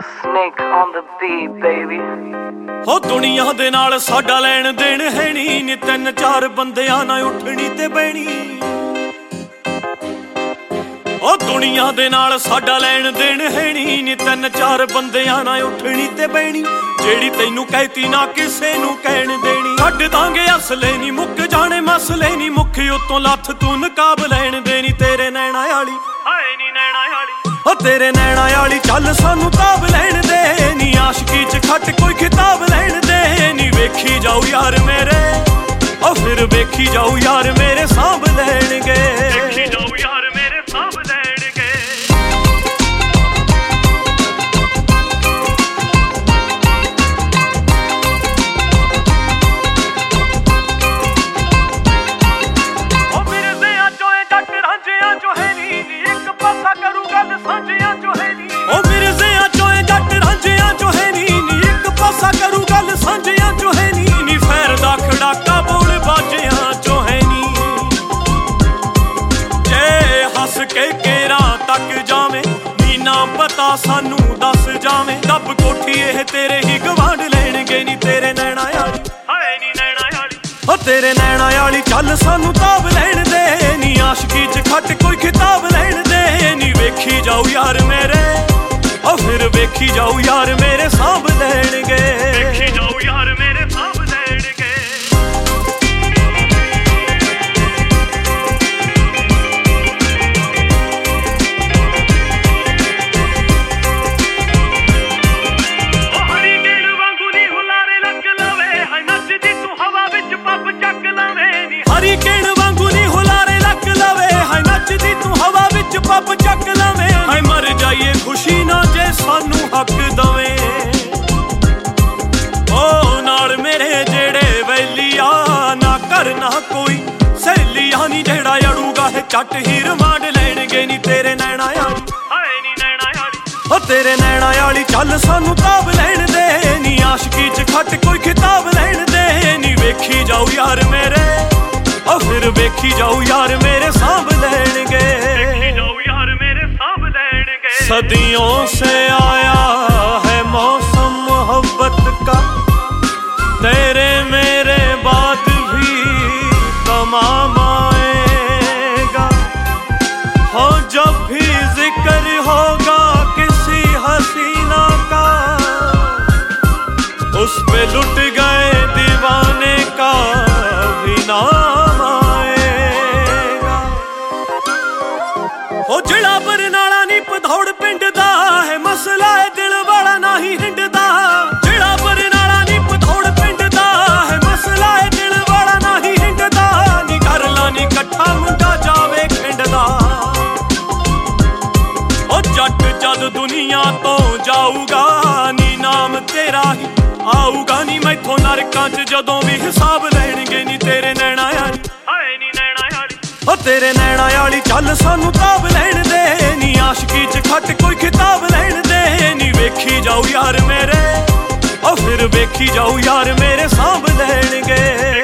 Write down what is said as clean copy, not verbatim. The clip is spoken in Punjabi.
Snake on the beat, baby. ਹੋ ਦੁਨੀਆ ਦੇ ਨਾਲ ਸਾਡਾ ਲੈਣ ਦੇਣ ਹੈ ਨੀ ਤਿੰਨ ਚਾਰ ਬੰਦਿਆਂ ਨਾਲ ਉੱਠਣੀ ਤੇ ਬਹਿਣੀ। ਉਹ ਦੁਨੀਆ ਦੇ ਨਾਲ ਸਾਡਾ ਲੈਣ ਦੇਣ ਹੈ ਨੀ ਤਿੰਨ ਚਾਰ ਬੰਦਿਆਂ ਨਾਲ ਉੱਠਣੀ ਤੇ ਬਹਿਣੀ। ਜਿਹੜੀ ਤੈਨੂੰ ਕਹਿਤੀ ਨਾ ਕਿਸੇ ਨੂੰ ਕਹਿਣ ਦੇਣੀ। ਕੱਢ ਦਾਂਗੇ ਅਸਲੇ ਨੀ ਮੁੱਕ ਜਾਣੇ ਮਸਲੇ ਨੀ ਮੁੱਖ ਉਤੋਂ ਲੱਥ ਤੂੰ ਨਕਾਬ ਲੈਣ ਦੇਣੀ। ਤੇਰੇ ਨੈਣਾ ਵਾਲੀ ਹਾਏ ਨੀ ਨੈਣਾ ਵਾਲੀ ਉਹ ਤੇਰੇ ਨੈਣਾ ਵਾਲੀ ਚੱਲ ਸਾਨੂੰ ਤਾਬ ਲੈਣ ਦੇ ਨੀ। ਆਸ਼ਕੀ ਚ ਖੱਟ ਕੋਈ ਖਿਤਾਬ ਲੈਣ ਦੇ ਨੀ। ਵੇਖੀ ਜਾਊ ਯਾਰ ਮੇਰੇ ਉਹ ਫਿਰ ਵੇਖੀ ਜਾਊ ਯਾਰ ਮੇਰੇ ਸਾਂਭ ਲੈਣਗੇ। ਵੇਖੀ ਜਾਊ ਯਾਰ ਮੇਰੇ ਸਾਂਭ ਲੈਣਗੇ। ਉਹ ਮੇਰੇ ਦਿਆਂ ਚੋਂ ਜੱਟ ਰਾਂਝਿਆਂ ਚੋਂ ਹੈ ਨੀ ਇੱਕ ਪਾਸਾ ਕਰੂ ਗੱਲ ਸਾਂਝਿਆਂ ਚੋਂ ਹੈ ਨੀ। ਉਹ ਮੇਰੇ ਦਿਆਂ ਚੋਂ ਜੱਟ ਰਾਂਝਿਆਂ ਚੋਂ ਹੈ ਨੀ ਇੱਕ ਪਾਸਾ ਕਰੂ ਗੱਲ ਸਾਂਝਿਆਂ ਚੋਂ ਹੈ ਨੀ। ਫੈਰ ਦਾ ਖੜਾਕਾ ਬੋਲ ਬਾਜਿਆਂ ਚੋਂ ਹੈ ਨੀ। ਜੇ ਹੱਸ ਕੇ ਕੇਰਾਂ ਤੱਕ ਜਾਵੇਂ ਨੀ ਨਾ ਪਤਾ ਸਾਨੂੰ ਦੱਸ ਜਾਵੇਂ। ਦੱਬ ਕੋਠੀ ਇਹ ਤੇਰੇ ਹੀ ਗਵਾਂਢ ਲੈਣਗੇ ਨੀ। ਤੇਰੇ ਨੈਣਾ ਵਾਲੀ ਹਾਏ ਨੀ ਨੈਣਾ ਵਾਲੀ ਉਹ ਤੇਰੇ ਨੈਣਾ ਵਾਲੀ ਚੱਲ ਸਾਨੂੰ ਤਾਬ ਲੈਣ ਦੇ ਨੀ। ਆਸ਼ਕੀ ਚ ਖੱਟ ਕੋਈ ਖਿਤਾਬ ਲੈਣ ਦੇ ਨੀ। ਵੇਖੀ ਜਾਊ ਯਾਰ ਮੇਰੇ ਉਹ ਫਿਰ ਵੇਖੀ ਜਾਊ ਯਾਰ ਮੇਰੇ ਸਾਂਭ ਲੈਣਗੇ। ਵੇਖੀ ਜਾਊ ਯਾਰ ਮੇਰੇ ਸਾਂਭ ਲੈਣਗੇ। ਉਹ ਹਰੀਕੇਨ ਵਾਂਗੂ ਨੀ ਹੁਲਾਰੇ ਲੱਗ ਲਵੇ ਹਾਏ ਨੱਚਦੀ ਤੂੰ ਹਵਾ ਵਿੱਚ ਪੱਪ ਚੱਕ ਲਵੇਂ ਨੀ। ਹਰੀਕੇਨ ਵਾਂਗੂ ਨੀ ਹੁਲਾਰੇ ਲੱਗ ਲਵੇ ਹਾਏ ਨੱਚਦੀ ਤੂੰ ਹਵਾ ਵਿੱਚ ਪੱਪ ਚੱਕ ਲਵੇਂ। ਹਾਏ ਮਰ ਜਾਈਏ ਖੁਸ਼ੀ ਨਾ ਜੇ ਸਾਨੂੰ ਹੱਕ ਦਵੇ। ਉਹ ਨਾਲ ਮੇਰੇ ਜਿਹੜੇ ਵੈਲੀਆ ਨਾ ਕਰਨਾ ਕੋਈ ਸਹੇਲੀਆ ਨੀ। ਜਿਹੜਾ ਅੜੂਗਾ ਇਹ ਚੱਟ ਹੀ ਰਮਾਂਡ ਲੈਣਗੇ ਨੀ। ਤੇਰੇ ਨੈਣਾ ਵਾਲੀ ਹਾਏ ਨੀ ਨੈਣਾ ਵਾਲੀ ਉਹ ਤੇਰੇ ਨੈਣਾ ਵਾਲੀ ਚੱਲ ਸਾਨੂੰ ਤਾਬ ਲੈਣ ਦੇ ਨੀ। ਆਸ਼ਕੀ ਚ ਖੱਟ ਕੋਈ ਖਿਤਾਬ ਲੈਣ ਦੇ ਨੀ। ਵੇਖੀ ਜਾਊ ਯਾਰ ਮੇਰੇ ਉਹ ਫਿਰ ਵੇਖੀ ਜਾਊ ਯਾਰ ਮੇਰੇ ਸਾਂਭ ਲੈਣਗੇ। ਵੇਖੀ ਜਾਊ ਯਾਰ ਮੇਰੇ ਸਾਂਭ ਲੈਣਗੇ। सदियों से आया है मौसम मोहब्बत का तेरे मेरे बाद भी तमाम आएगा। हो जब भी जिक्र होगा किसी हसीना का उस पे लुट गए दीवाने का भी नाम आएगा। हो जिला बरनाला नी पधौड़ पिंड दा है मसला है दिल वाला नाही हिंडदा। जिला बरनाला नी पधौड़ पिंड दा है मसला है दिल वाला नाही हिंडदा। नी कर ला नी कट्ठा मुंडा जावे खिंडदा। ओ जट जद दुनिया तो जाऊगा नी नाम तेरा ही आऊगा नी। मैथों नरकां च जदों भी हिसाब लैणगे नी। तेरे नैना वाली हाए नी नैना वाली ओ तेरे नैना वाली ਚੱਲ ਸਾਨੂੰ ਤਾਬ ਲੈਣ ਦੇ ਨੀ। ਆਸ਼ਕੀ ਚ ਖੱਟ ਕੋਈ ਖਿਤਾਬ ਲੈਣ ਦੇ ਨੀ। ਵੇਖੀ ਜਾਊ ਯਾਰ ਮੇਰੇ ਉਹ ਫਿਰ ਵੇਖੀ ਜਾਊ ਯਾਰ ਮੇਰੇ ਸਾਂਭ ਲੈਣਗੇ।